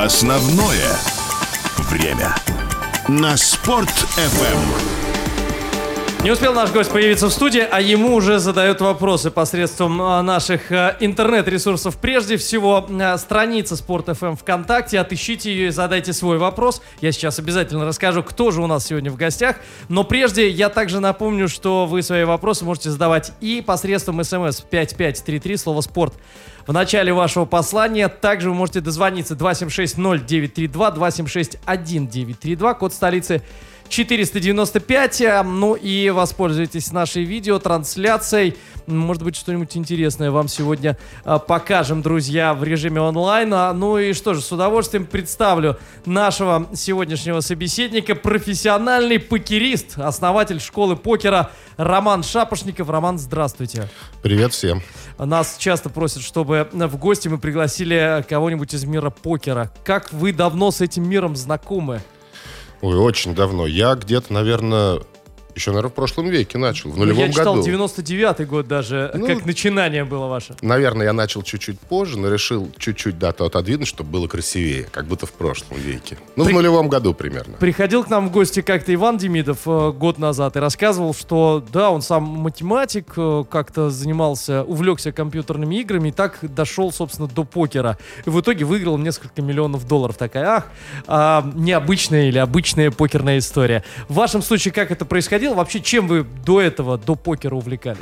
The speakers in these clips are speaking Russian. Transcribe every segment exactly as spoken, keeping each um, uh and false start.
Основное время на Спорт-эф эм. Не успел наш гость появиться в студии, а ему уже задают вопросы посредством наших интернет-ресурсов. Прежде всего, страница Спорт-эф эм ВКонтакте. Отыщите ее и задайте свой вопрос. Я сейчас обязательно расскажу, кто же у нас сегодня в гостях. Но прежде я также напомню, что вы свои вопросы можете задавать и посредством смс пять пять три три, слово «спорт» в начале вашего послания. Также вы можете дозвониться два семь шесть ноль девять три два, два семь шесть один девять три два, код столицы четыреста девяносто пять. Ну и воспользуйтесь нашей видеотрансляцией. Может быть, что-нибудь интересное вам сегодня а, покажем, друзья, в режиме онлайн. А, ну и что же, с удовольствием представлю нашего сегодняшнего собеседника. Профессиональный покерист, основатель школы покера Роман Шапошников. Роман, здравствуйте. Привет всем. Нас часто просят, чтобы в гости мы пригласили кого-нибудь из мира покера. Как вы давно с этим миром знакомы? Ой, очень давно. Я где-то, наверное, еще, наверное, в прошлом веке начал, в нулевом году. Я читал девяносто девятый год даже, ну, как начинание было ваше. Наверное, я начал чуть-чуть позже, но решил чуть-чуть дату отодвинуть, чтобы было красивее, как будто в прошлом веке. Ну, При... в нулевом году примерно. Приходил к нам в гости как-то Иван Демидов э, год назад и рассказывал, что, да, он сам математик, э, как-то занимался, увлекся компьютерными играми и так дошел, собственно, до покера. И в итоге выиграл несколько миллионов долларов. Такая, ах, а, необычная или обычная покерная история. В вашем случае как это происходило? Вообще, чем вы до этого, до покера увлекались?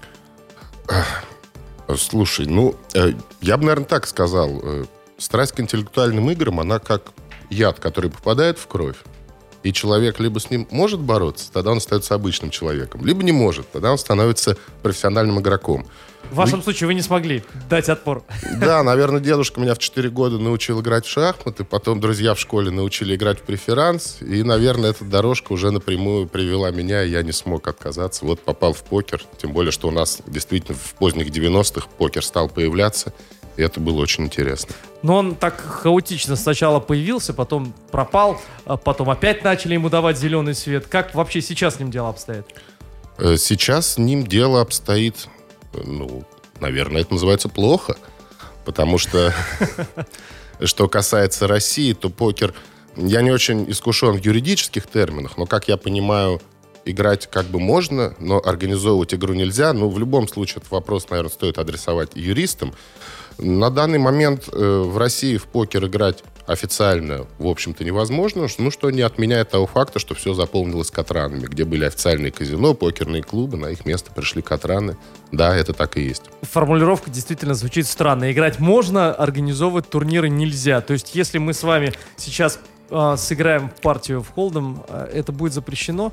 Слушай, ну, э, я бы, наверное, так сказал. Э, страсть к интеллектуальным играм, она как яд, который попадает в кровь. И человек либо с ним может бороться, тогда он остается обычным человеком, либо не может, тогда он становится профессиональным игроком. В вашем вы... случае вы не смогли дать отпор. Да, наверное, дедушка меня в четыре года научил играть в шахматы, потом друзья в школе научили играть в преферанс, и, наверное, эта дорожка уже напрямую привела меня, и я не смог отказаться. Вот попал в покер, тем более, что у нас действительно в поздних девяностых покер стал появляться, и это было очень интересно. Но он так хаотично сначала появился, потом пропал, потом опять начали ему давать зеленый свет. Как вообще сейчас с ним дело обстоит? Сейчас с ним дело обстоит... Ну, наверное, это называется плохо, потому что, что касается России, то покер... Я не очень искушен в юридических терминах, но, как я понимаю, играть как бы можно, но организовывать игру нельзя. Ну, в любом случае, этот вопрос, наверное, стоит адресовать юристам. На данный момент э, в России в покер играть официально, в общем-то, невозможно, ну, что не отменяет того факта, что все заполнилось катранами, где были официальные казино, покерные клубы, на их место пришли катраны. Да, это так и есть. Формулировка действительно звучит странно. Играть можно, организовывать турниры нельзя. То есть, если мы с вами сейчас э, сыграем партию в холдем, э, это будет запрещено?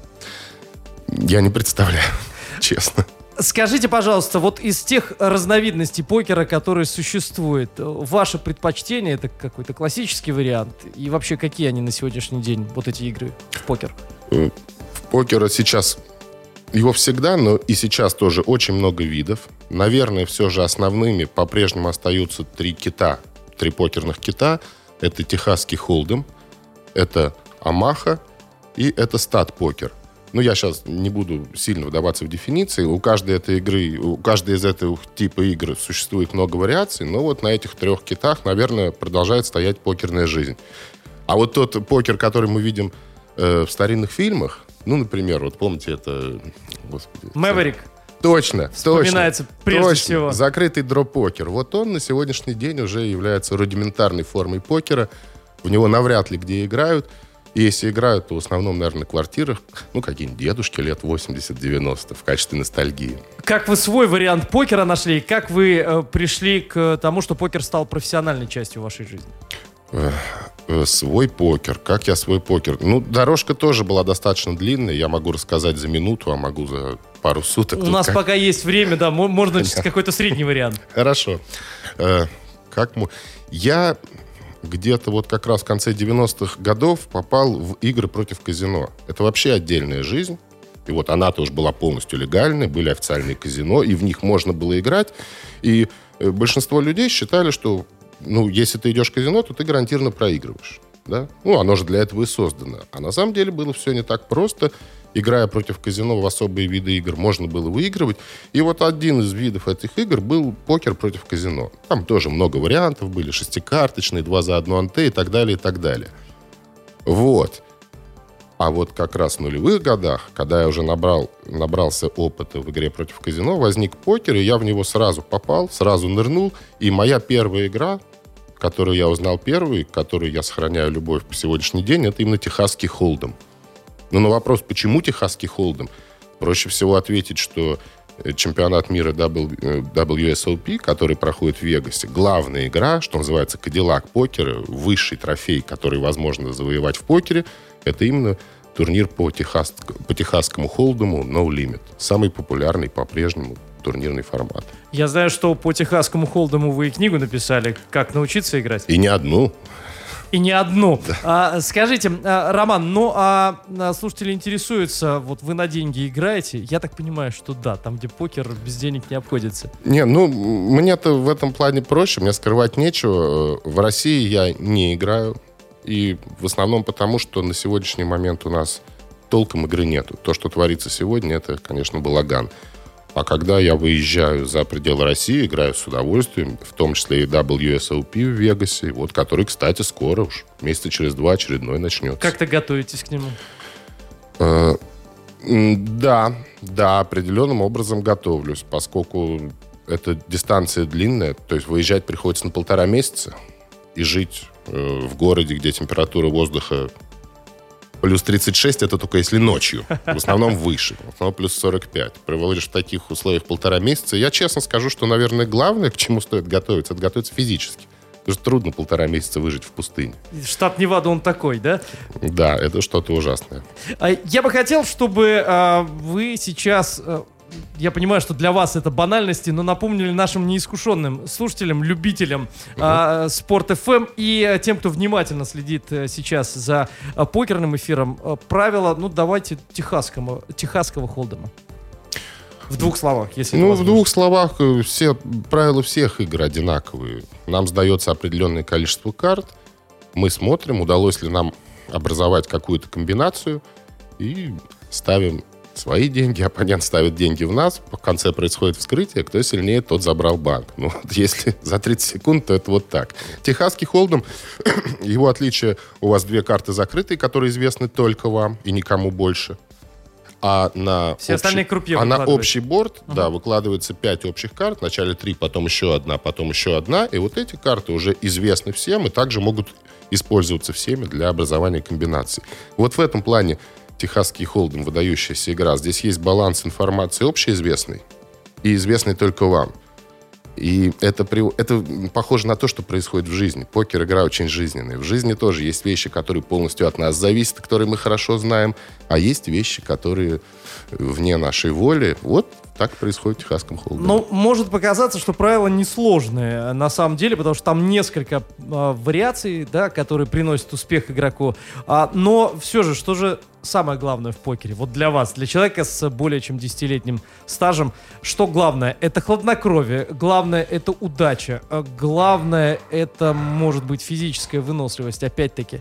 Я не представляю, честно. Скажите, пожалуйста, вот из тех разновидностей покера, которые существуют, ваше предпочтение — это какой-то классический вариант? И вообще, какие они на сегодняшний день, вот эти игры в покер? В покера сейчас, его всегда, но и сейчас тоже очень много видов. Наверное, все же основными по-прежнему остаются три кита, три покерных кита. Это техасский холдем, это Омаха и это стат-покер. Ну, я сейчас не буду сильно вдаваться в дефиниции. У каждой этой игры, у каждой из этого типа игр существует много вариаций, но вот на этих трех китах, наверное, продолжает стоять покерная жизнь. А вот тот покер, который мы видим э, в старинных фильмах, ну, например, вот помните, это... Господи, Мэверик. Точно, вспоминается точно, прежде точно. всего. Закрытый дроп-покер. Вот он на сегодняшний день уже является рудиментарной формой покера. В него навряд ли где играют. И если играют, то в основном, наверное, на квартирах, ну, какие-нибудь дедушки лет восемьдесят-девяносто в качестве ностальгии. Как вы свой вариант покера нашли? Как вы э, пришли к тому, что покер стал профессиональной частью вашей жизни? Э, э, свой покер. Как я свой покер? Ну, дорожка тоже была достаточно длинная. Я могу рассказать за минуту, а могу за пару суток. У нас как... пока есть время, да, можно какой-то средний вариант. Хорошо. Э, как мы... Я... где-то вот как раз в конце девяностых годов попал в игры против казино. Это вообще отдельная жизнь. И вот она тоже была полностью легальной, были официальные казино, и в них можно было играть. И большинство людей считали, что, ну, если ты идешь в казино, то ты гарантированно проигрываешь. Да? Ну, оно же для этого и создано. А на самом деле было все не так просто. играя против казино в особые виды игр, можно было выигрывать. И вот один из видов этих игр был покер против казино. Там тоже много вариантов были, шестикарточные, два за одну ante и так далее, и так далее. Вот. А вот как раз в нулевых годах, когда я уже набрал, набрался опыта в игре против казино, возник покер, и я в него сразу попал, сразу нырнул. И моя первая игра, которую я узнал первой, к которой я сохраняю любовь по сегодняшний день, это именно техасский холдем. Но на вопрос, почему техасский холдем, проще всего ответить, что чемпионат мира дабл ю эс о пи, который проходит в Вегасе, главная игра, что называется Кадиллак покера, высший трофей, который возможно завоевать в покере, это именно турнир по, техас... по техасскому холдему No Limit. Самый популярный по-прежнему турнирный формат. Я знаю, что по техасскому холдему вы и книгу написали, как научиться играть. И не одну. И не одну. Да. А, скажите, а, Роман, ну а слушатели интересуются, вот вы на деньги играете? Я так понимаю, что да, там, где покер, без денег не обходится. Не, ну, мне-то в этом плане проще, мне скрывать нечего. В России я не играю. И в основном потому, что на сегодняшний момент у нас толком игры нету. То, что творится сегодня, это, конечно, балаган. А когда я выезжаю за пределы России, играю с удовольствием, в том числе и дабл ю эс о пи в Вегасе, вот, который, кстати, скоро уж, месяца через два очередной начнется. Как-то готовитесь к нему? Э, да, да, определенным образом готовлюсь, поскольку эта дистанция длинная, то есть выезжать приходится на полтора месяца и жить э, в городе, где температура воздуха плюс тридцать шесть, это только если ночью. В основном выше. В основном плюс сорок пять. Проводишь в таких условиях полтора месяца. Я честно скажу, что, наверное, главное, к чему стоит готовиться, это готовиться физически. Потому что трудно полтора месяца выжить в пустыне. Штат Невада, он такой, да? Да, это что-то ужасное. Я бы хотел, чтобы а, вы сейчас... А, я понимаю, что для вас это банальности, но напомнили нашим неискушенным слушателям, любителям угу. а, Спорт эф эм и а, тем, кто внимательно следит а, сейчас за а, покерным эфиром, а, правила, ну, давайте, техасского, техасского холдема. В двух словах, если Ну, в двух словах, все правила всех игр одинаковые. Нам сдается определенное количество карт, мы смотрим, удалось ли нам образовать какую-то комбинацию, и ставим свои деньги, оппонент ставит деньги в нас, в конце происходит вскрытие, кто сильнее, тот забрал банк. Ну, вот если за тридцать секунд, то это вот так. Техасский холдем, его отличие, у вас две карты закрытые, которые известны только вам и никому больше. А на, Все общий, крупье а на общий борт, uh-huh. да, выкладывается пять общих карт, вначале три, потом еще одна, потом еще одна, и вот эти карты уже известны всем и также могут использоваться всеми для образования комбинаций. Вот в этом плане техасский холдем, выдающаяся игра. Здесь есть баланс информации общеизвестной и известной только вам. И это, это похоже на то, что происходит в жизни. Покер — игра очень жизненная. В жизни тоже есть вещи, которые полностью от нас зависят, которые мы хорошо знаем, а есть вещи, которые вне нашей воли. Вот так происходит в техасском холдеме. Ну, может показаться, что правила несложные на самом деле, потому что там несколько э, вариаций, да, которые приносят успех игроку. А, но все же, что же самое главное в покере? Вот для вас, для человека с более чем десятилетним стажем, что главное? Это хладнокровие, главное — это удача, главное — это, может быть, физическая выносливость, опять-таки.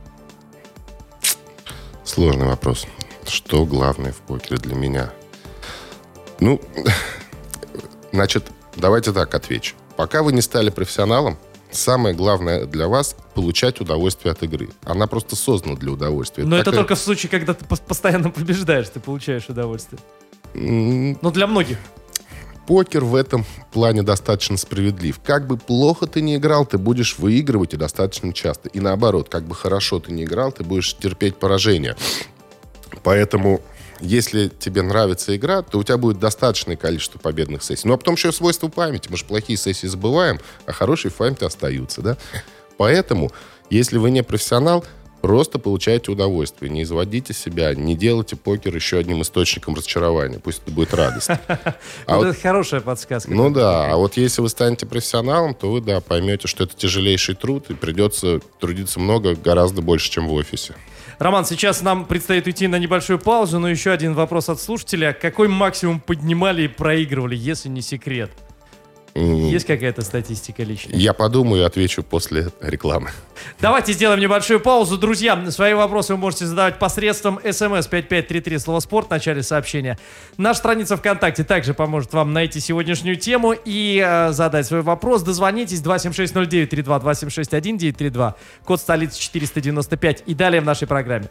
Сложный вопрос. Что главное в покере для меня? Ну, значит, давайте так отвечу. Пока вы не стали профессионалом, самое главное для вас — получать удовольствие от игры. Она просто создана для удовольствия. Но это такая... только в случае, когда ты постоянно побеждаешь, ты получаешь удовольствие. Mm. Но для многих. Покер в этом плане достаточно справедлив. Как бы плохо ты ни играл, ты будешь выигрывать и достаточно часто. И наоборот, как бы хорошо ты ни играл, ты будешь терпеть поражение. Поэтому, если тебе нравится игра, то у тебя будет достаточное количество победных сессий. Ну, а потом еще свойство памяти. Мы же плохие сессии забываем, а хорошие в памяти остаются, да? Поэтому, если вы не профессионал, просто получайте удовольствие. Не изводите себя, не делайте покер еще одним источником разочарования. Пусть это будет радость. Это хорошая подсказка. Ну да, а вот если вы станете профессионалом, то вы, да, поймете, что это тяжелейший труд, и придется трудиться много, гораздо больше, чем в офисе. Роман, сейчас нам предстоит уйти на небольшую паузу, но еще один вопрос от слушателя. Какой максимум поднимали и проигрывали, если не секрет? Есть какая-то статистика личная? Я подумаю и отвечу после рекламы. Давайте сделаем небольшую паузу. Друзья, свои вопросы вы можете задавать посредством смс пять пять три три, слово «спорт» в начале сообщения. Наша страница ВКонтакте также поможет вам найти сегодняшнюю тему и э, задать свой вопрос. Дозвонитесь два семь шесть ноль девять три два, два семь шесть один девять три два, код столицы четыреста девяносто пять и далее в нашей программе.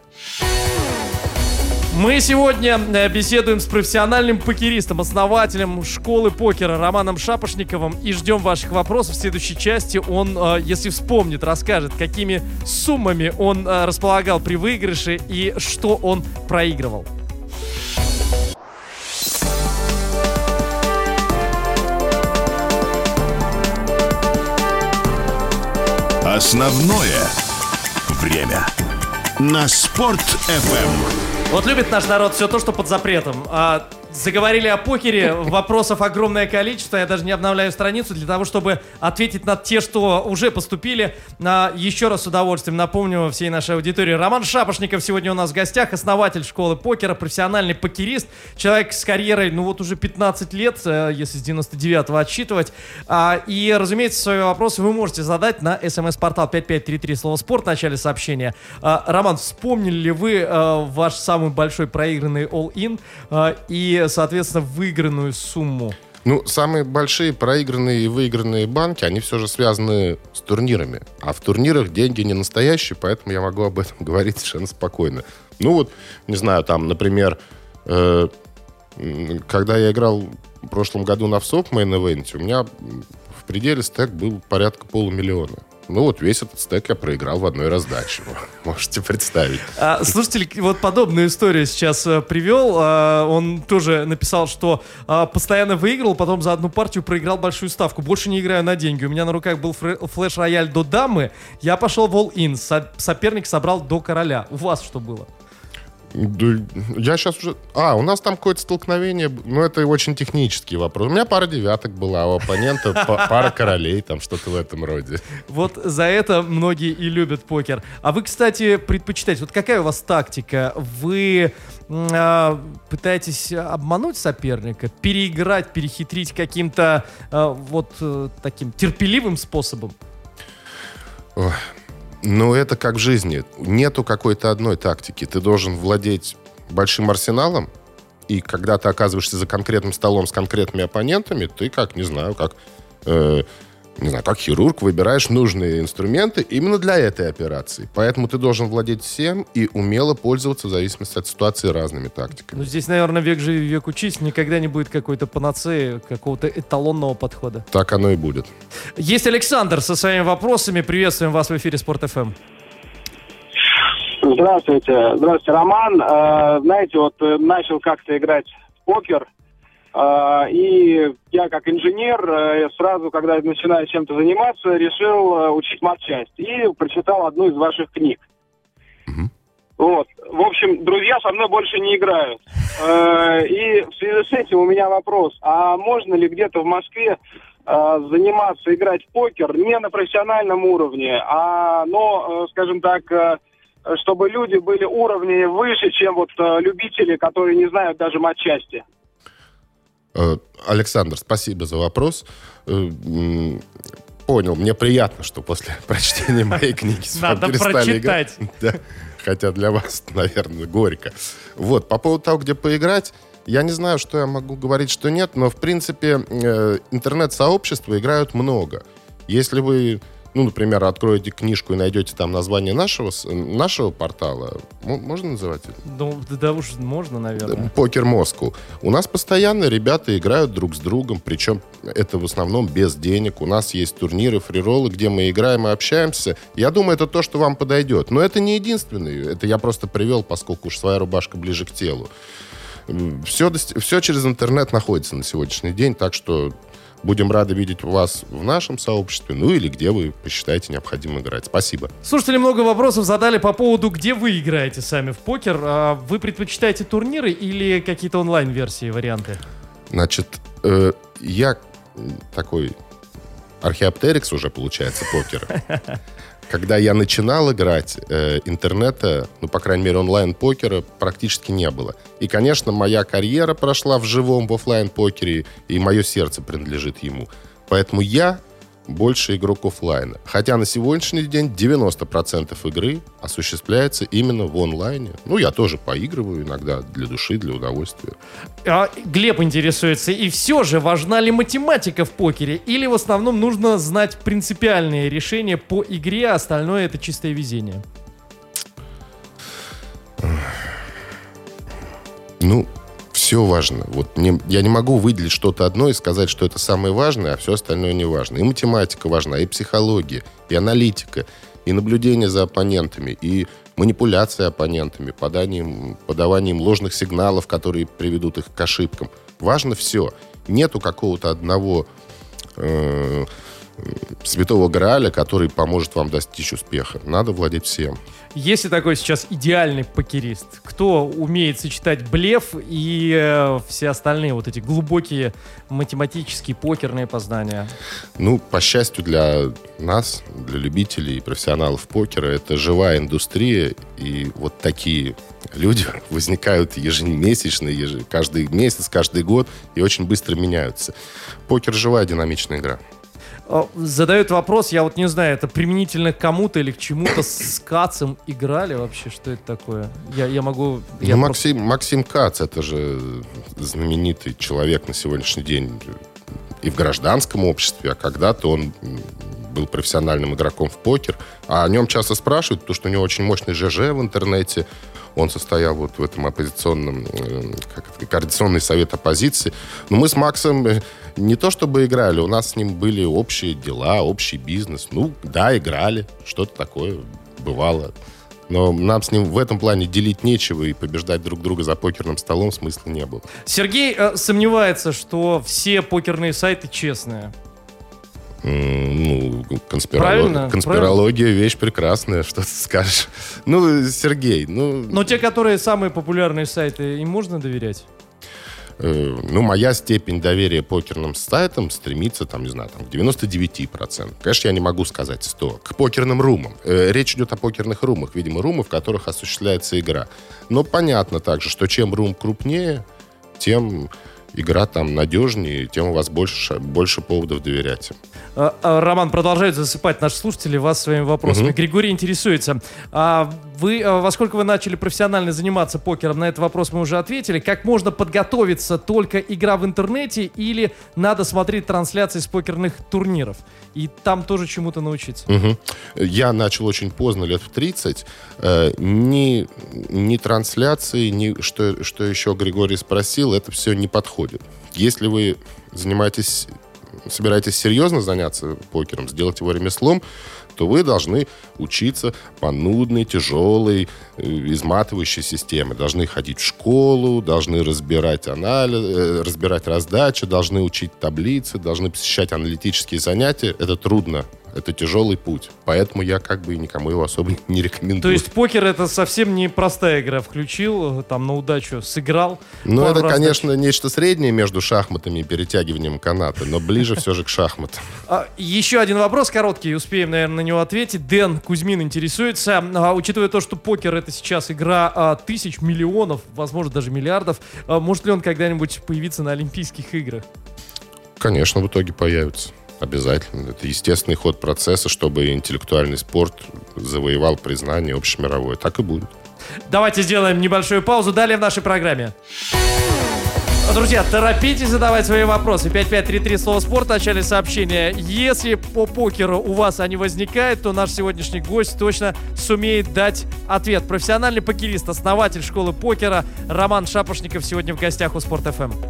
Мы сегодня беседуем с профессиональным покеристом, основателем школы покера Романом Шапошниковым и ждем ваших вопросов. В следующей части он, если вспомнит, расскажет, какими суммами он располагал при выигрыше и что он проигрывал. Основное время на Спорт-эф эм. Вот любит наш народ все то, что под запретом. А, заговорили о покере, вопросов огромное количество. Я даже не обновляю страницу для того, чтобы ответить на те, что уже поступили. А, еще раз с удовольствием напомню всей нашей аудитории. Роман Шапошников сегодня у нас в гостях, основатель школы покера, профессиональный покерист, человек с карьерой, ну вот уже пятнадцать лет, если с девяносто девятого отсчитывать. А, и, разумеется, свои вопросы вы можете задать на смс-портал пять пять три три, слово «спорт» в начале сообщения. А, Роман, вспомнили ли вы а, ваш самый большой проигранный all-in а, и, соответственно, выигранную сумму? Ну, самые большие проигранные и выигранные банки, они все же связаны с турнирами. А в турнирах деньги не настоящие, поэтому я могу об этом говорить совершенно спокойно. Ну вот, не знаю, там, например, э, когда я играл в прошлом году на ВСОП мейн-эвенте, у меня в пределе стек был порядка полумиллиона. Ну вот весь этот стек я проиграл в одной раздаче. Можете представить. А, слушатель вот подобную историю сейчас а, привел. А, он тоже написал, что а, постоянно выиграл, потом за одну партию проиграл большую ставку. Больше не играю на деньги. У меня на руках был фр- флеш-рояль до дамы. Я пошел в all-in. Со- соперник собрал до короля. У вас что было? Да, я сейчас уже... А, у нас там какое-то столкновение, ну, это очень технический вопрос. У меня пара девяток была, а у оппонента пара королей, там что-то в этом роде. Вот за это многие и любят покер. А вы, кстати, предпочитаете, вот какая у вас тактика? Вы э, пытаетесь обмануть соперника, переиграть, перехитрить каким-то э, вот э, таким терпеливым способом? Ой. Ну, это как в жизни. Нету какой-то одной тактики. Ты должен владеть большим арсеналом, и когда ты оказываешься за конкретным столом с конкретными оппонентами, ты как, не знаю, как, э, не знаю, как хирург выбираешь нужные инструменты именно для этой операции. Поэтому ты должен владеть всем и умело пользоваться в зависимости от ситуации разными тактиками. Ну, здесь, наверное, век живи, век учись. Никогда не будет какой-то панацеи, какого-то эталонного подхода. Так оно и будет. Есть Александр со своими вопросами. Приветствуем вас в эфире Спорт-эф эм. Здравствуйте. Здравствуйте, Роман. Э, знаете, вот начал как-то играть в покер. Uh, и я, как инженер, uh, сразу, когда начинаю чем-то заниматься, решил uh, учить матчасть. И прочитал одну из ваших книг. Mm-hmm. Вот. В общем, друзья со мной больше не играют. Uh, и в связи с этим у меня вопрос. А можно ли где-то в Москве uh, заниматься, играть в покер не на профессиональном уровне, а, но, uh, скажем так, uh, чтобы люди были уровни выше, чем вот uh, любители, которые не знают даже матчасти? Александр, спасибо за вопрос. Понял, мне приятно, что после прочтения моей книги с вами перестали играть. Да, хотя для вас, наверное, горько. Вот, по поводу того, где поиграть, я не знаю, что я могу говорить, что нет, но, в принципе, интернет-сообщества играют много. Если вы, ну, например, откроете книжку и найдете там название нашего, нашего портала, можно называть это? Ну, да уж можно, наверное. Покер Москву. У нас постоянно ребята играют друг с другом, причем это в основном без денег. У нас есть турниры, фрироллы, где мы играем и общаемся. Я думаю, это то, что вам подойдет. Но это не единственный. Это я просто привел, поскольку уж своя рубашка ближе к телу. Все, все через интернет находится на сегодняшний день, так что будем рады видеть вас в нашем сообществе, ну или где вы посчитаете необходимо играть. Спасибо. Слушатели много вопросов задали по поводу, где вы играете сами в покер. Вы предпочитаете турниры или какие-то онлайн-версии, варианты? Значит, э, я такой археоптерикс уже, получается, покера. Когда я начинал играть, э, интернета, ну, по крайней мере, онлайн-покера практически не было. И, конечно, моя карьера прошла в живом, в офлайн-покере, и мое сердце принадлежит ему. Поэтому я больше игрок офлайна. Хотя на сегодняшний день девяносто процентов игры осуществляется именно в онлайне. Ну, я тоже поигрываю иногда для души, для удовольствия. А, Глеб интересуется, и все же, важна ли математика в покере? Или в основном нужно знать принципиальные решения по игре, а остальное это чистое везение? Ну, все важно. Вот не, я не могу выделить что-то одно и сказать, что это самое важное, а все остальное не важно. И математика важна, и психология, и аналитика, и наблюдение за оппонентами, и манипуляция оппонентами, поданием, подаванием ложных сигналов, которые приведут их к ошибкам. Важно все. Нету какого-то одного э, святого Грааля, который поможет вам достичь успеха. Надо владеть всем. Есть ли такой сейчас идеальный покерист? Кто умеет сочетать блеф и э, все остальные вот эти глубокие математические покерные познания? Ну, по счастью для нас, для любителей и профессионалов покера, это живая индустрия, и вот такие люди возникают ежемесячно, еж... каждый месяц, каждый год, и очень быстро меняются. Покер — живая динамичная игра. Задают вопрос, я вот не знаю, это применительно к кому-то или к чему-то с Кацем играли вообще? Что это такое? Я, я могу... Я ну, просто... Максим, Максим Кац, это же знаменитый человек на сегодняшний день и в гражданском обществе, а когда-то он был профессиональным игроком в покер, а о нем часто спрашивают, потому что у него очень мощный ЖЖ в интернете. Он состоял вот в этом оппозиционном, как это, координационный совет оппозиции. Но мы с Максом не то чтобы играли, у нас с ним были общие дела, общий бизнес. Ну, да, играли, что-то такое бывало. Но нам с ним в этом плане делить нечего, и побеждать друг друга за покерным столом смысла не было. Сергей э, сомневается, что все покерные сайты честные. Ну, конспиролог... конспирология — вещь прекрасная, что ты скажешь. Ну, Сергей, ну... Но те, которые самые популярные сайты, им можно доверять? Э, ну, моя степень доверия покерным сайтам стремится, там, не знаю, там, к девяноста девяти процентам. Конечно, я не могу сказать сто. К покерным румам. Э, речь идет о покерных румах. Видимо, румы, в которых осуществляется игра. Но понятно также, что чем рум крупнее, тем... игра там надежнее, тем у вас больше, больше поводов доверять. А, а, Роман продолжает засыпать наши слушатели вас своими вопросами. Угу. Григорий интересуется. А вы, а во сколько вы начали профессионально заниматься покером? На этот вопрос мы уже ответили. Как можно подготовиться? Только игра в интернете или надо смотреть трансляции с покерных турниров? И там тоже чему-то научиться. Угу. Я начал очень поздно, лет в тридцать. Э, ни, ни трансляции, ни что, что еще Григорий спросил, это все не подходит. Если вы занимаетесь, собираетесь серьезно заняться покером, сделать его ремеслом, то вы должны учиться по нудной, тяжелой, изматывающей системе. Должны ходить в школу, должны разбирать анализ, разбирать раздачи, должны учить таблицы, должны посещать аналитические занятия. Это трудно. Это тяжелый путь. Поэтому я как бы никому его особо не рекомендую. То есть покер — это совсем не простая игра. Включил, там на удачу сыграл. Ну, это, раздач. конечно, нечто среднее между шахматами и перетягиванием каната, но ближе все же к шахматам. А, еще один вопрос короткий, успеем, наверное, на него ответить. Дэн Кузьмин интересуется. А, учитывая то, что покер — это сейчас игра а, тысяч, миллионов, возможно, даже миллиардов, а, может ли он когда-нибудь появиться на Олимпийских играх? Конечно, в итоге появится. Обязательно. Это естественный ход процесса, чтобы интеллектуальный спорт завоевал признание общемировое. Так и будет. Давайте сделаем небольшую паузу. Далее в нашей программе. Друзья, торопитесь задавать свои вопросы. пять пять три три слово спорт в начале сообщения. Если по покеру у вас они возникают, то наш сегодняшний гость точно сумеет дать ответ. Профессиональный покерист, основатель школы покера Роман Шапошников сегодня в гостях у Спорт эф эм.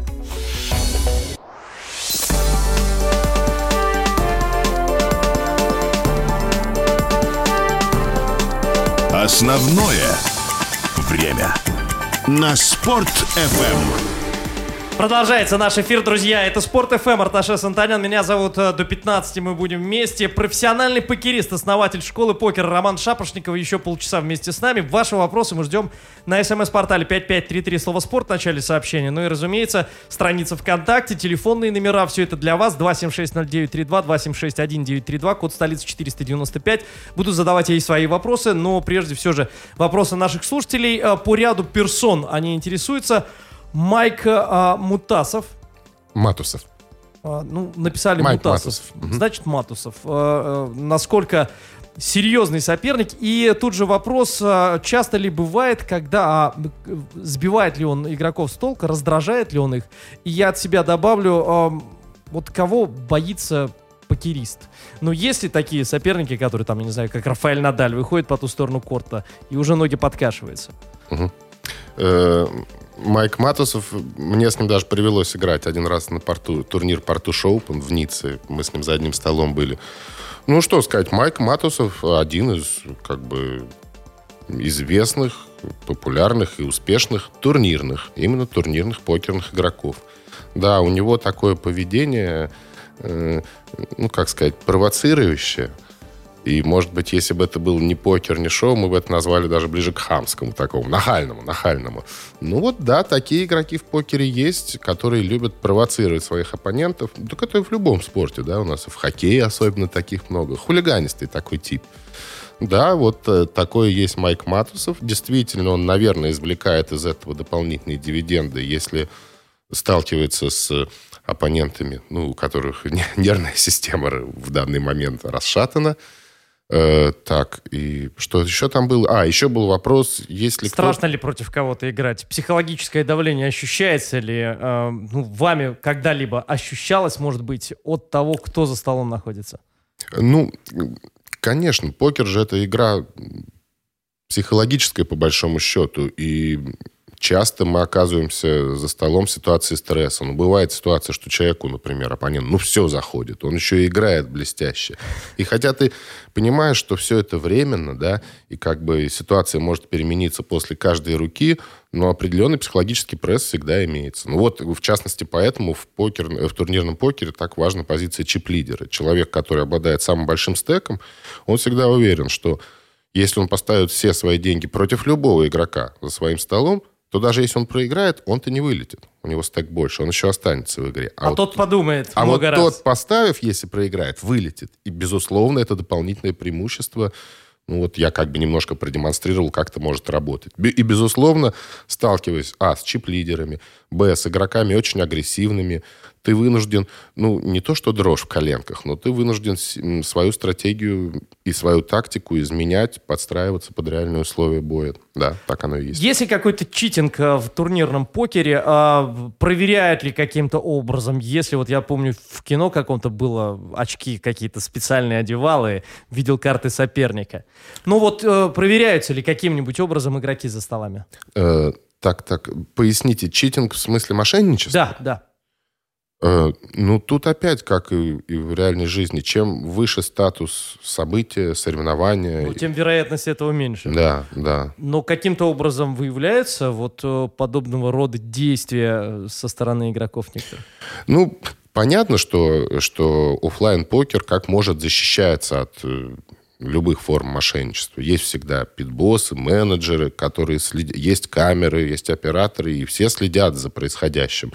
Основное время на Спорт эф эм. Продолжается наш эфир, друзья. Это Спорт эф эм, Арташес Антонян. Меня зовут до пятнадцати, мы будем вместе. Профессиональный покерист, основатель школы покера Роман Шапошников. Еще полчаса вместе с нами. Ваши вопросы мы ждем на смс-портале пять пять три три слово спорт в начале сообщения. Ну и, разумеется, страница ВКонтакте, телефонные номера. Все это для вас. два семь шесть ноль девять три два, два семь шесть один девять три два, код столицы четыреста девяносто пять. Буду задавать ей свои вопросы, но прежде все же вопросы наших слушателей. По ряду персон они интересуются. Майк а, Мутасов. Матусов. А, ну, написали Майк Мутасов. Матусов. Значит, Матусов. А, а, насколько серьезный соперник? И тут же вопрос, а, часто ли бывает, когда а, сбивает ли он игроков с толка, раздражает ли он их? И я от себя добавлю, а, вот кого боится покерист? Ну, есть ли такие соперники, которые там, я не знаю, как Рафаэль Надаль, выходит по ту сторону корта, и уже ноги подкашиваются? Угу. Э, Майк Матусов, мне с ним даже привелось играть один раз на порту, турнир Портуш Оупен в Ницце. Мы с ним за одним столом были. Ну, что сказать, Майк Матусов один из, как бы, известных, популярных и успешных турнирных, именно турнирных покерных игроков. Да, у него такое поведение, э, ну, как сказать, провоцирующее. И, может быть, если бы это был не покер, не шоу, мы бы это назвали даже ближе к хамскому такому, нахальному, нахальному. Ну вот, да, такие игроки в покере есть, которые любят провоцировать своих оппонентов. Так это в любом спорте, да, у нас и в хоккее особенно таких много. Хулиганистый такой тип. Да, вот э, такой есть Майк Матусов. Действительно, он, наверное, извлекает из этого дополнительные дивиденды, если сталкивается с оппонентами, ну, у которых нервная система в данный момент расшатана. Э, так, и что еще там было? А, еще был вопрос, если Страшно кто... ли против кого-то играть? Психологическое давление ощущается ли э, ну, вами когда-либо ощущалось, может быть, от того, кто за столом находится? Ну, конечно, покер же это игра психологическая, по большому счету, и часто мы оказываемся за столом в ситуации стресса. Ну, бывает ситуация, что человеку, например, оппонент, ну, все заходит, он еще и играет блестяще. И хотя ты понимаешь, что все это временно, да, и как бы ситуация может перемениться после каждой руки, но определенный психологический пресс всегда имеется. Ну, вот, в частности, поэтому в, покер, в турнирном покере так важна позиция чип-лидера. Человек, который обладает самым большим стеком, он всегда уверен, что если он поставит все свои деньги против любого игрока за своим столом, то даже если он проиграет, он-то не вылетит. У него стек больше, он еще останется в игре. А, а вот, тот подумает а много вот раз. тот, поставив, если проиграет, вылетит. И, безусловно, это дополнительное преимущество. Ну, вот я как бы немножко продемонстрировал, как это может работать. И, безусловно, сталкиваясь, а, с чип-лидерами, б, с игроками очень агрессивными, ты вынужден, ну, не то что дрожь в коленках, но ты вынужден свою стратегию и свою тактику изменять, подстраиваться под реальные условия боя. Да, так оно и есть. Есть ли какой-то читинг в турнирном покере? А, проверяют ли каким-то образом? Если вот я помню, в кино каком-то было очки какие-то специальные одевал и видел карты соперника. Ну вот э, проверяются ли каким-нибудь образом игроки за столами? Э, так, так, поясните, читинг в смысле мошенничества? Да, да. Э, ну, тут опять, как и, и в реальной жизни, чем выше статус события, соревнования... Ну, тем вероятность этого меньше. Да, да. Но каким-то образом выявляются вот э, подобного рода действия со стороны игроков некоторых? Ну, понятно, что, что офлайн-покер как может защищается от э, любых форм мошенничества. Есть всегда питбоссы, менеджеры, которые следят... Есть камеры, есть операторы, и все следят за происходящим.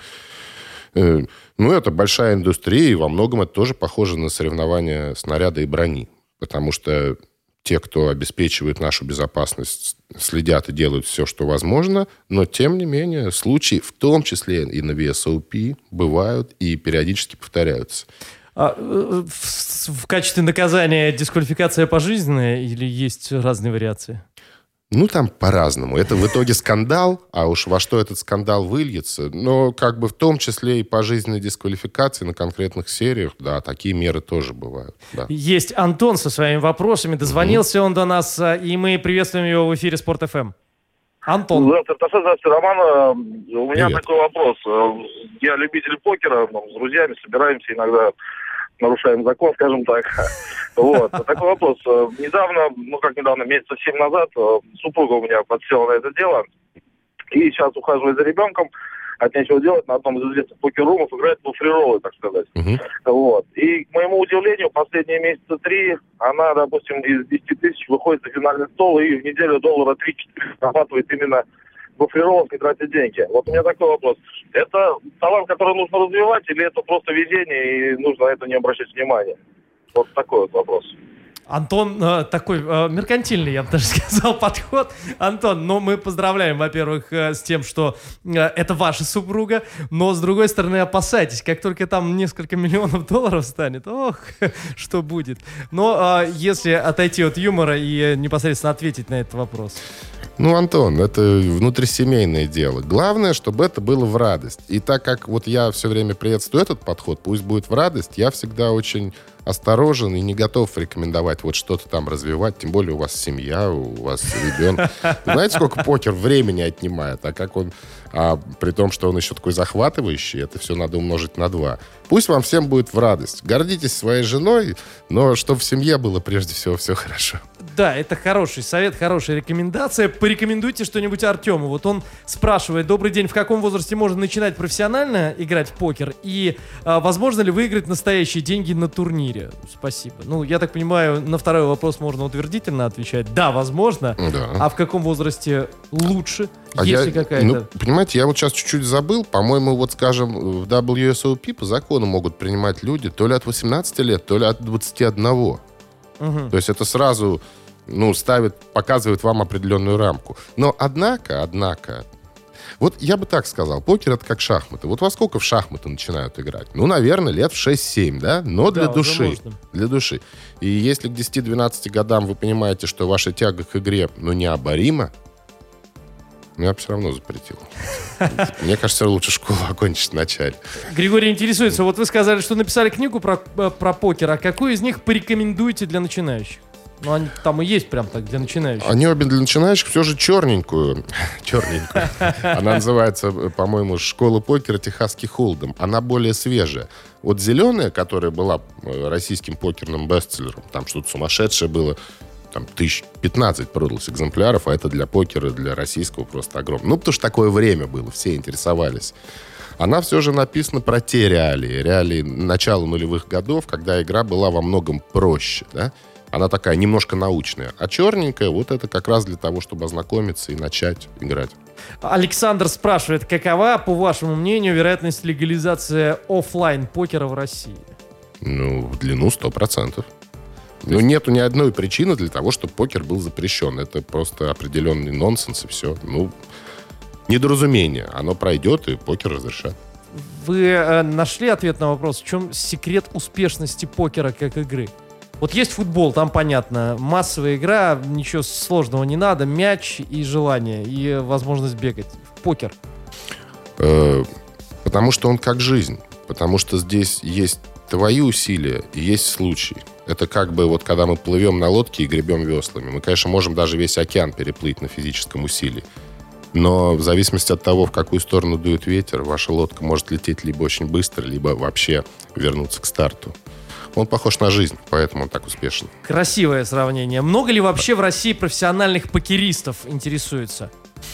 Ну, это большая индустрия, и во многом это тоже похоже на соревнования снаряда и брони. Потому что те, кто обеспечивает нашу безопасность, следят и делают все, что возможно, но, тем не менее, случаи, в том числе и на ви эс о пи, бывают и периодически повторяются. А, в, в качестве наказания дисквалификация пожизненная или есть разные вариации? Ну, там по-разному. Это в итоге скандал, а уж во что этот скандал выльется. Но как бы в том числе и пожизненной дисквалификации на конкретных сериях, да, такие меры тоже бывают. Да. Есть Антон со своими вопросами. Дозвонился mm-hmm. он до нас, и мы приветствуем его в эфире Спорт эф эм. Антон. Здравствуйте, здравствуйте, Роман. У меня Привет. такой вопрос. Я любитель покера, с друзьями собираемся иногда, нарушаем закон, скажем так. Вот. Такой вопрос. Недавно, ну как недавно, месяца семь назад, супруга у меня подсела на это дело. И сейчас ухаживает за ребенком. От нечего делать, на одном из известных покер-румов играет во фри-роллы, так сказать. Uh-huh. Вот. И, к моему удивлению, последние месяца три она, допустим, из десяти тысяч выходит на финальный стол и в неделю доллара три-четыре зарабатывает именно во фри-роллах, не тратя деньги. Вот у меня такой вопрос. Это талант, который нужно развивать, или это просто везение и нужно на это не обращать внимания? Вот такой вот вопрос. Антон, э, такой э, меркантильный, я бы даже сказал, подход. Антон, ну мы поздравляем, во-первых, э, с тем, что э, это ваша супруга, но с другой стороны опасайтесь, как только там несколько миллионов долларов станет, ох, что будет. Но э, если отойти от юмора и непосредственно ответить на этот вопрос. Ну, Антон, это внутрисемейное дело. Главное, чтобы это было в радость. И так как вот я все время приветствую этот подход, пусть будет в радость, я всегда очень осторожен и не готов рекомендовать вот что-то там развивать, тем более у вас семья, у вас ребенок. Знаете, сколько покер времени отнимает, а как он, а при том, что он еще такой захватывающий, это все надо умножить на два. Пусть вам всем будет в радость. Гордитесь своей женой, но чтобы в семье было прежде всего все хорошо. Да, это хороший совет, хорошая рекомендация. Порекомендуйте что-нибудь Артему. Вот он спрашивает: добрый день, в каком возрасте можно начинать профессионально играть в покер? И а, возможно ли выиграть настоящие деньги на турнире? Спасибо. Ну, я так понимаю, на второй вопрос можно утвердительно отвечать. Да, возможно. Да. А в каком возрасте лучше? А Есть я, ли какая-то... ну, понимаете, я вот сейчас чуть-чуть забыл. По-моему, вот, скажем, в дабл ю эс о пи по закону могут принимать люди то ли от восемнадцати лет, то ли от двадцати одного. Угу. То есть это сразу... ну, ставит, показывает вам определенную рамку. Но однако, однако, вот я бы так сказал, покер — это как шахматы. Вот во сколько в шахматы начинают играть? Ну, наверное, лет в шесть-семь, да? Но для да, души. Для души. И если к десяти-двенадцати годам вы понимаете, что ваша тяга к игре, ну, необорима, ну, я бы все равно запретил. Мне кажется, лучше школу окончить вначале. Григорий интересуется, вот вы сказали, что написали книгу про, про покер, а какую из них порекомендуете для начинающих? Ну, они, там и есть прям так для начинающих. Они обе для начинающих все же черненькую. Черненькую. Она называется, по-моему, «Школа покера Техасский Холд'ем». Она более свежая. Вот зеленая, которая была российским покерным бестселлером, там что-то сумасшедшее было, там тысяч пятнадцать продалось экземпляров, а это для покера, для российского просто огромно. Ну, потому что такое время было, все интересовались. Она все же написана про те реалии, реалии начала нулевых годов, когда игра была во многом проще, да? Она такая немножко научная. А черненькая, вот это как раз для того, чтобы ознакомиться и начать играть. Александр спрашивает, какова, по вашему мнению, вероятность легализации офлайн покера в России? Ну, в длину сто процентов. Ну, нету ни одной причины для того, чтобы покер был запрещен. Это просто определенный нонсенс и все. Ну, недоразумение. Оно пройдет, и покер разрешат. Вы э, нашли ответ на вопрос, в чем секрет успешности покера как игры? Вот есть футбол, там понятно, массовая игра, ничего сложного не надо, мяч и желание, и возможность бегать. Покер. Э, потому что он как жизнь. Потому что здесь есть твои усилия и есть случай. Это как бы вот когда мы плывем на лодке и гребем веслами. Мы, конечно, можем даже весь океан переплыть на физическом усилии. Но в зависимости от того, в какую сторону дует ветер, ваша лодка может лететь либо очень быстро, либо вообще вернуться к старту. Он похож на жизнь, поэтому он так успешен. Красивое сравнение. Много ли вообще в России профессиональных покеристов интересуется?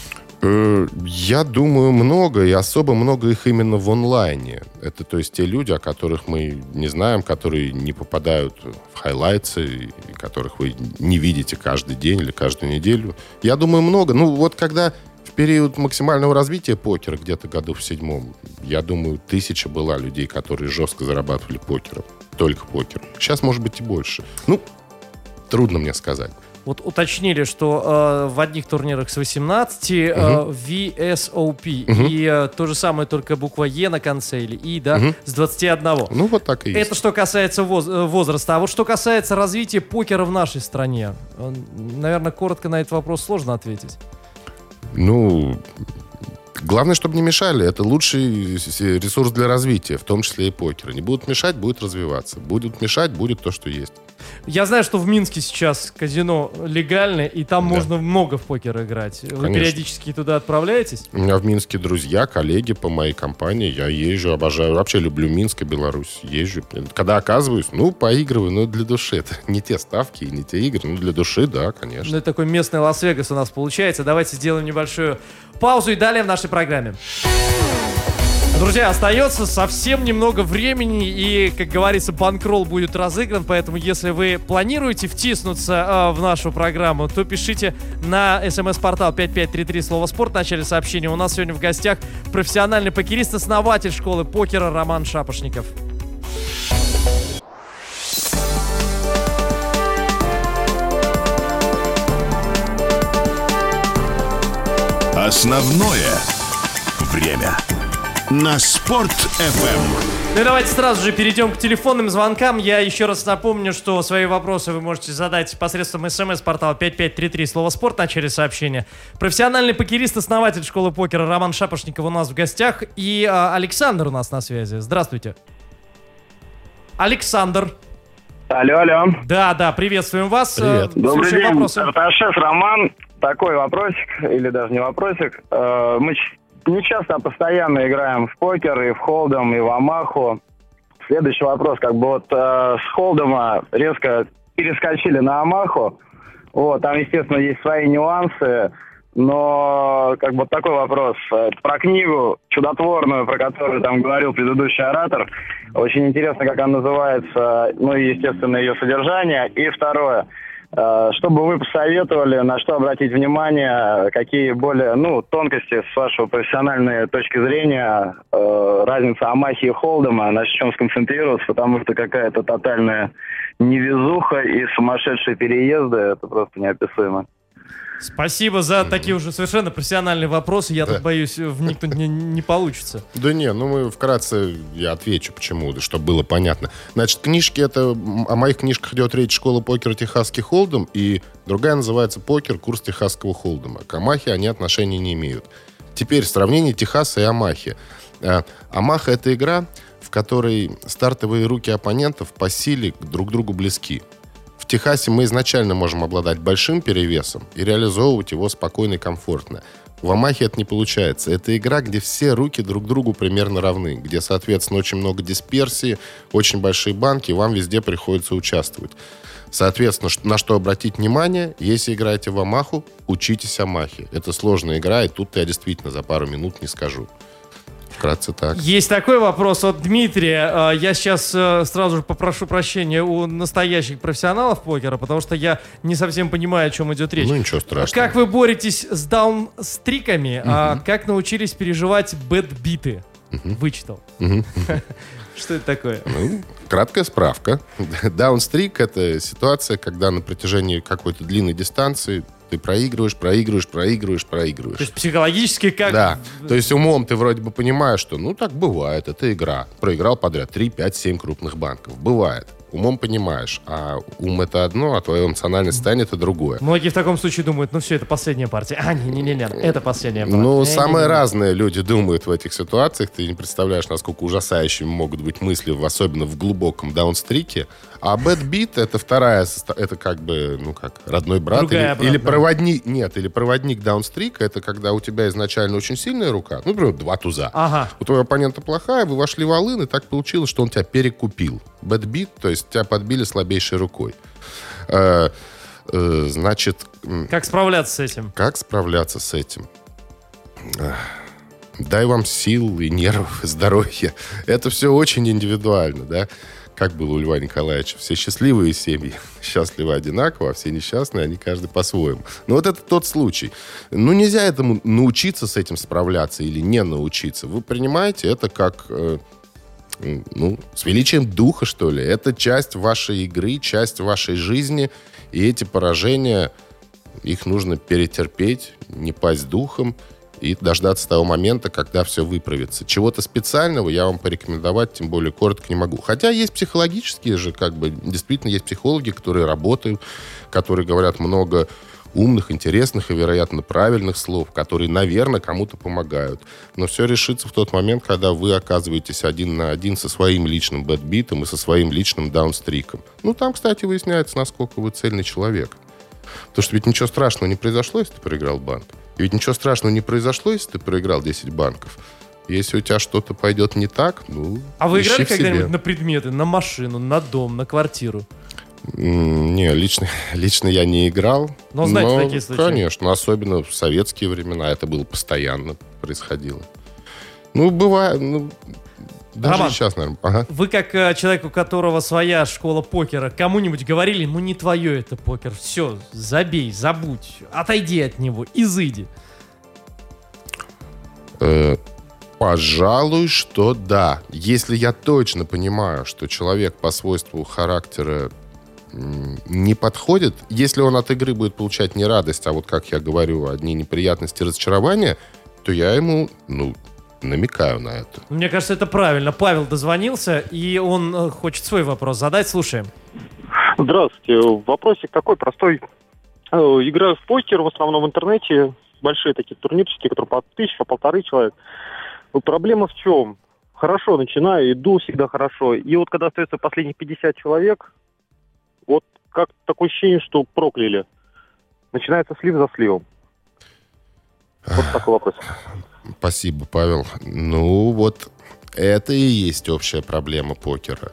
Я думаю, много, и особо много их именно в онлайне. Это, то есть, те люди, о которых мы не знаем, которые не попадают в хайлайтсы, и которых вы не видите каждый день или каждую неделю. Я думаю, много. Ну, вот когда в период максимального развития покера, где-то году в седьмом, я думаю, тысяча была людей, которые жестко зарабатывали покером. Только покером. Сейчас, может быть, и больше. Ну, трудно мне сказать. Вот уточнили, что э, в одних турнирах с восемнадцати э, ви эс о пи, угу. и э, то же самое, только буква Е на конце, или И, да, угу. с двадцати одного. Ну, вот так и есть. Это что касается воз- возраста. А вот что касается развития покера в нашей стране, э, наверное, коротко на этот вопрос сложно ответить. Ну, главное, чтобы не мешали. Это лучший ресурс для развития, в том числе и покера. Не будут мешать, будет развиваться. Будут мешать, будет то, что есть. Я знаю, что в Минске сейчас казино легальное, и там да. можно много в покер играть. Вы Конечно. периодически туда отправляетесь? У меня в Минске друзья, коллеги по моей компании. Я езжу, обожаю. Вообще люблю Минск и Беларусь. Езжу. Когда оказываюсь, ну, поигрываю, но для души. Это не те ставки и не те игры. Ну, для души, да, конечно. Ну, это такой местный Лас-Вегас у нас получается. Давайте сделаем небольшую паузу и далее в нашей программе. Друзья, остается совсем немного времени, и, как говорится, банкролл будет разыгран, поэтому если вы планируете втиснуться э, в нашу программу, то пишите на смс-портал пять пять три три слово «спорт» в начале сообщения. У нас сегодня в гостях профессиональный покерист, основатель школы покера Роман Шапошников. Основное время на Спорт-эф эм. Ну и давайте сразу же перейдем к телефонным звонкам. Я еще раз напомню, что свои вопросы вы можете задать посредством смс-портала пять пять три три, слово «спорт» в начале сообщения. Профессиональный покерист, основатель школы покера Роман Шапошников у нас в гостях. И а, Александр у нас на связи. Здравствуйте. Александр. Алло, алло. Да, да, приветствуем вас. Привет. Э, Добрый слушаем день, вопросы. Арташев, Роман. Такой вопросик, или даже не вопросик. Э, Мы ч- не часто, а постоянно играем в покер, и в холдом, и в Амаху. Следующий вопрос, как бы вот э, с холдома резко перескочили на Амаху. Вот, там, естественно, есть свои нюансы, но как бы вот такой вопрос. Э, Про книгу чудотворную, про которую там говорил предыдущий оратор, очень интересно, как она называется, ну и, естественно, ее содержание. И второе. Э, Что бы вы посоветовали, на что обратить внимание, какие более, ну, тонкости с вашего профессиональной точки зрения, э, разница Амахи и Холдема, на чем сконцентрироваться, потому что какая-то тотальная невезуха и сумасшедшие переезды, это просто неописуемо. Спасибо за такие уже совершенно профессиональные вопросы. Я Да. тут боюсь, вникнуть не, не получится. Да не, ну мы вкратце, я отвечу, почему, да, чтобы было понятно. Значит, книжки это, о моих книжках идет речь «Школа покера. Техасский холдем», и другая называется «Покер. Курс техасского холдема». К Амахе они отношения не имеют. Теперь сравнение Техаса и Амахи. А, Амаха — это игра, в которой стартовые руки оппонентов по силе друг к другу близки. В Техасе мы изначально можем обладать большим перевесом и реализовывать его спокойно и комфортно. В Амахе это не получается. Это игра, где все руки друг другу примерно равны, где, соответственно, очень много дисперсии, очень большие банки, и вам везде приходится участвовать. Соответственно, на что обратить внимание, если играете в Амаху, учитесь Амахе. Это сложная игра, и тут я действительно за пару минут не скажу. Вкратце так. Есть такой вопрос от Дмитрия. Э, Я сейчас э, сразу же попрошу прощения у настоящих профессионалов покера, потому что я не совсем понимаю, о чем идет речь. Ну, ничего страшного. Как вы боретесь с даунстриками? А как научились переживать бэдбиты? Вычитал. Что это такое? Ну, краткая справка. Даунстрик — это ситуация, когда на протяжении какой-то длинной дистанции ты проигрываешь, проигрываешь, проигрываешь, проигрываешь. То есть психологически как... Да. То есть умом ты вроде бы понимаешь, что ну так бывает, это игра. Проиграл подряд три, пять, семь крупных банков. Бывает. Умом понимаешь. А ум — это одно, а твое эмоциональное состояние — это другое. Многие в таком случае думают, ну все, это последняя партия. А, не-не-не, это последняя партия. Ну, Не-не-не. самые разные люди думают в этих ситуациях. Ты не представляешь, насколько ужасающими могут быть мысли, в- особенно в глубоком даунстрике. А бэдбит — это вторая, состо- это как бы, ну как, родной брат. Другая или, или брат, да. проводник, нет, или проводник даунстрика. Это когда у тебя изначально очень сильная рука, ну, например, два туза. Ага. У твоего оппонента плохая, вы вошли в all-in, и так получилось, что он тебя перекупил. Бэдбит, то есть тебя подбили слабейшей рукой. Э, э, значит, м, Как справляться с этим? как справляться с этим? Эх, Дай вам сил и нервов, и здоровья. Это все очень индивидуально, да? Как было у Льва Николаевича. Все счастливые семьи, счастливы одинаково, а все несчастные, они каждый по-своему. Но вот это тот случай. Ну, нельзя этому научиться с этим справляться или не научиться. Вы принимаете это как... э, ну, с величием духа, что ли. Это часть вашей игры, часть вашей жизни. И эти поражения, их нужно перетерпеть, не пасть духом и дождаться того момента, когда все выправится. Чего-то специального я вам порекомендовать, тем более коротко, не могу. Хотя есть психологические же, как бы, действительно есть психологи, которые работают, которые говорят много умных, интересных и, вероятно, правильных слов, которые, наверное, кому-то помогают. Но все решится в тот момент, когда вы оказываетесь один на один со своим личным бэдбитом и со своим личным даунстриком. Ну, там, кстати, выясняется, насколько вы цельный человек. Потому что ведь ничего страшного не произошло, если ты проиграл банк. И ведь ничего страшного не произошло, если ты проиграл десять банков. Если у тебя что-то пойдет не так, ну, А вы ищи играли в себе. когда-нибудь на предметы, на машину, на дом, на квартиру? М, Не, лично, лично я не играл. Но знаете такие случаи? Конечно, особенно в советские времена это было постоянно происходило. Ну, бывает, ну, даже Роман, сейчас, наверное. Ага. Вы как э, человек, у которого своя школа покера, кому-нибудь говорили, ну не твое это покер, все, забей, забудь, отойди от него, изыди. Э, пожалуй, что да. Если я точно понимаю, что человек по свойству характера не подходит. Если он от игры будет получать не радость, а вот, как я говорю, одни неприятности, разочарования, то я ему, ну, намекаю на это. Мне кажется, это правильно. Павел дозвонился, и он э, хочет свой вопрос задать. Слушаем. Здравствуйте. Вопросик такой простой. Э, Играю в покер, в основном в интернете. Большие такие турнирчики, которые по тысяче, по полторы человек. Проблема в чем? Хорошо начинаю, иду всегда хорошо. И вот когда остается последних пятьдесят человек, вот как такое ощущение, что прокляли. Начинается слив за сливом. Вот такой вопрос. Спасибо, Павел. Ну, вот это и есть общая проблема покера.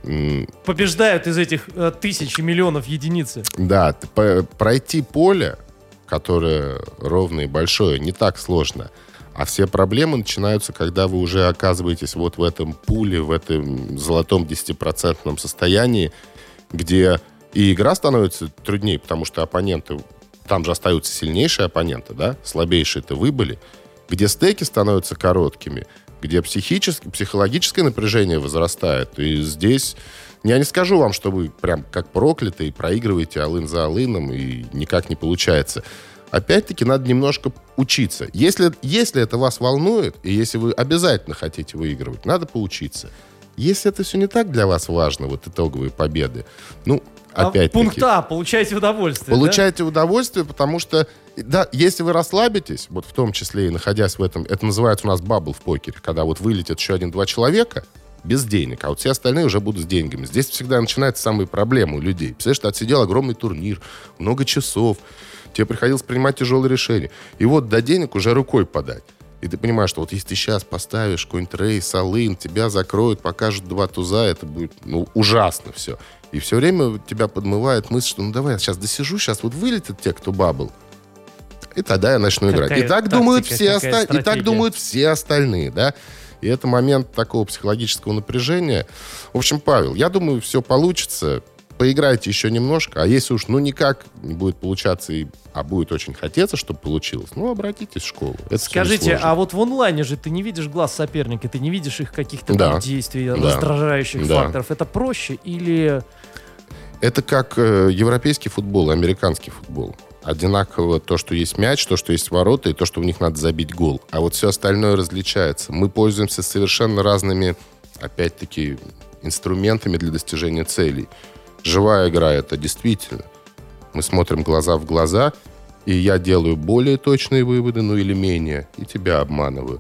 Побеждают из этих э, тысяч и миллионов единицы. Да, п- пройти поле, которое ровное и большое, не так сложно. А все проблемы начинаются, когда вы уже оказываетесь вот в этом пуле, в этом золотом десятипроцентном состоянии, где и игра становится труднее, потому что оппоненты, там же остаются сильнейшие оппоненты, да, слабейшие-то вы были, где стейки становятся короткими, где психическое, психологическое напряжение возрастает. И здесь я не скажу вам, что вы прям как проклятые проигрываете алын за алыном, и никак не получается. Опять-таки, надо немножко учиться. Если, если это вас волнует, и если вы обязательно хотите выигрывать, надо поучиться. Если это все не так для вас важно, вот итоговые победы, ну, опять-таки... Пункт А, получайте удовольствие. Получайте да? удовольствие, потому что, да, если вы расслабитесь, вот в том числе и находясь в этом, это называется у нас бабл в покере, когда вот вылетят еще один-два человека без денег, а вот все остальные уже будут с деньгами. Здесь всегда начинаются самые проблемы у людей. Представляешь, ты отсидел огромный турнир, много часов, тебе приходилось принимать тяжелые решения. И вот до денег уже рукой подать. И ты понимаешь, что вот если ты сейчас поставишь какой-нибудь рейс, алын, тебя закроют, покажут два туза, это будет, ну, ужасно все. И все время тебя подмывает мысль, что ну давай я сейчас досижу, сейчас вот вылетят те, кто бабл, и тогда я начну играть. Какая И так, тактика, думают все какая оста... и так думают все остальные, да. И это момент такого психологического напряжения. В общем, Павел, я думаю, все получится. Поиграйте еще немножко, а если уж ну никак не будет получаться, и, а будет очень хотеться, чтобы получилось, ну, обратитесь в школу. Это Скажите, а вот в онлайне же ты не видишь глаз соперника, ты не видишь их каких-то да. там действий, да. раздражающих да. факторов. Это проще или... Это как э, европейский футбол, американский футбол. Одинаково то, что есть мяч, то, что есть ворота, и то, что в них надо забить гол. А вот все остальное различается. Мы пользуемся совершенно разными, опять-таки, инструментами для достижения целей. Живая игра — это действительно. Мы смотрим глаза в глаза, и я делаю более точные выводы, ну или менее, и тебя обманываю.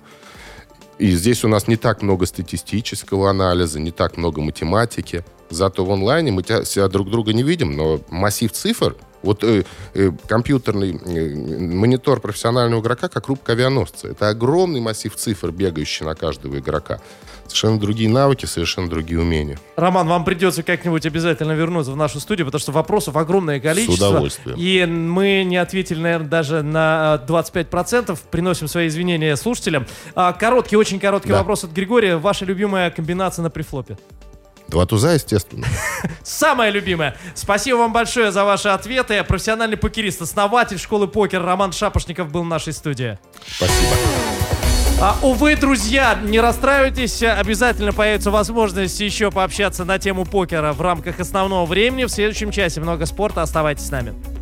И здесь у нас не так много статистического анализа, не так много математики. Зато в онлайне мы себя друг друга не видим, но массив цифр, вот э, э, компьютерный э, монитор профессионального игрока, как рубка авианосца. Это огромный массив цифр, бегающий на каждого игрока. Совершенно другие навыки, совершенно другие умения. Роман, вам придется как-нибудь обязательно вернуться в нашу студию, потому что вопросов огромное количество. С удовольствием. И мы не ответили, наверное, даже на двадцать пять процентов. Приносим свои извинения слушателям. Короткий, очень короткий да. вопрос от Григория. Ваша любимая комбинация на префлопе? Два туза, естественно. Самая любимая. Спасибо вам большое за ваши ответы. Профессиональный покерист, основатель школы покера Роман Шапошников был в нашей студии. Спасибо. А, увы, друзья, не расстраивайтесь, обязательно появится возможность еще пообщаться на тему покера в рамках основного времени. В следующем часе много спорта, оставайтесь с нами.